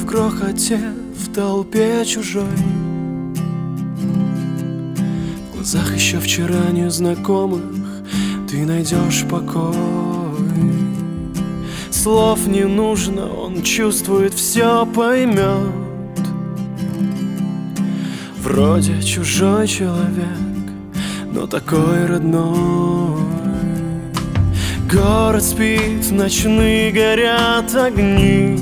в грохоте, в толпе чужой. В глазах еще вчера незнакомых ты найдешь покой. Слов не нужно, он чувствует, все поймет. Вроде чужой человек, но такой родной. Город спит, ночные горят огни.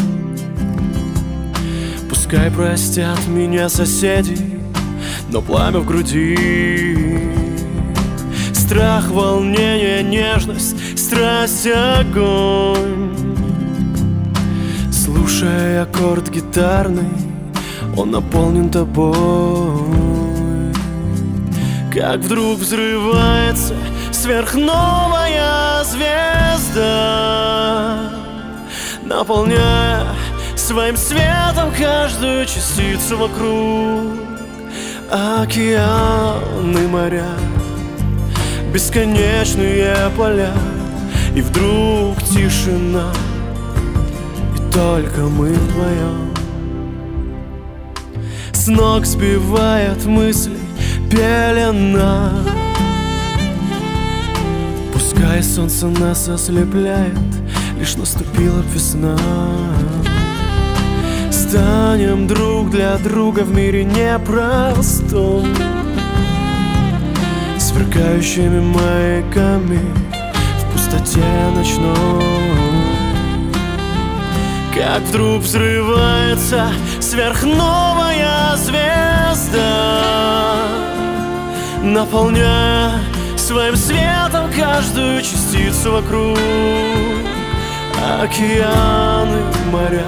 Пускай простят меня соседи, но пламя в груди. Страх, волнение, нежность, страсть, огонь. Слушая аккорд гитарный, он наполнен тобой. Как вдруг взрывается сверхновая звезда, наполняя своим светом каждую частицу вокруг. Океаны, моря, бесконечные поля. И вдруг тишина, и только мы вдвоем. С ног сбивает мысли пелена. Пускай солнце нас ослепляет, лишь наступила весна. Станем друг для друга в мире непростом, сверкающими маяками в пустоте ночной. Как вдруг взрывается сверхновая звезда, наполняя своим светом каждую частицу вокруг. Океаны, моря,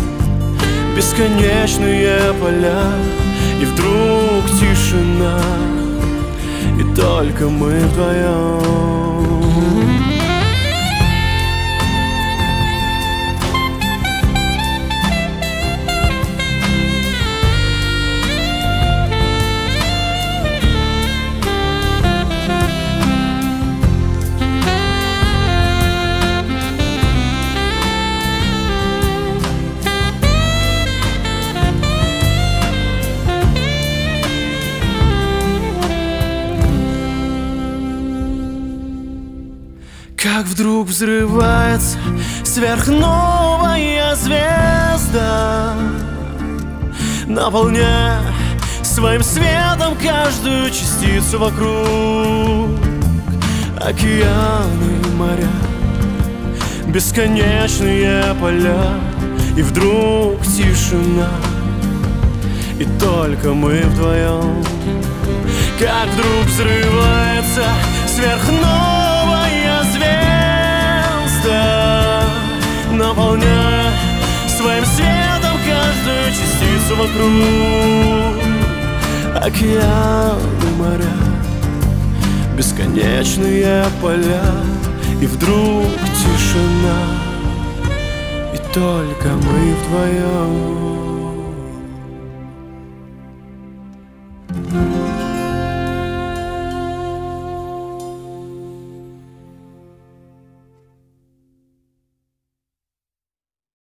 бесконечные поля. И вдруг тишина, и только мы вдвоем. Как вдруг взрывается сверхновая звезда, наполняя своим светом каждую частицу вокруг. Океаны, моря, бесконечные поля. И вдруг тишина, и только мы вдвоем. Как вдруг взрывается сверхновая звезда, наполняя своим светом каждую частицу вокруг. Океаны, моря, бесконечные поля. И вдруг тишина, и только мы вдвоем.